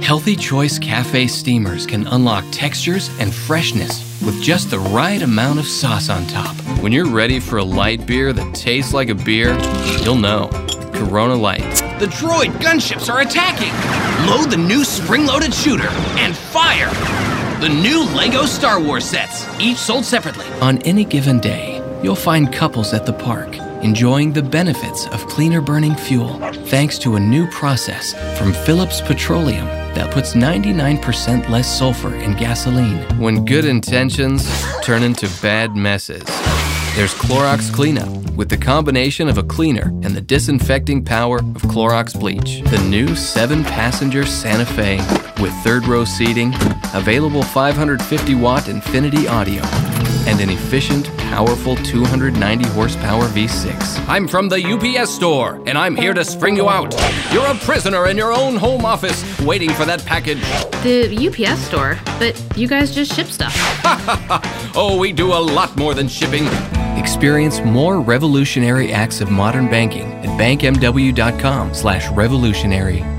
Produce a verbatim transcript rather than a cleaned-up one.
Healthy Choice Cafe steamers can unlock textures and freshness with just the right amount of sauce on top. When you're ready for a light beer that tastes like a beer, you'll know. Corona Light. The droid gunships are attacking! Load the new spring-loaded shooter and fire! The new LEGO Star Wars sets, each sold separately. On any given day, you'll find couples at the park enjoying the benefits of cleaner burning fuel thanks to a new process from Phillips Petroleum that puts ninety-nine percent less sulfur in gasoline. When good intentions turn into bad messes, there's Clorox Cleanup with the combination of a cleaner and the disinfecting power of Clorox bleach. The new seven-passenger Santa Fe with third-row seating, available five hundred fifty watt Infinity audio, and an efficient, powerful two hundred ninety horsepower V six. I'm from the U P S store, and I'm here to spring you out. You're a prisoner in your own home office, waiting for that package. The U P S store? But you guys just ship stuff. Oh, we do a lot more than shipping. Experience more revolutionary acts of modern banking at bankmw.com slash revolutionary.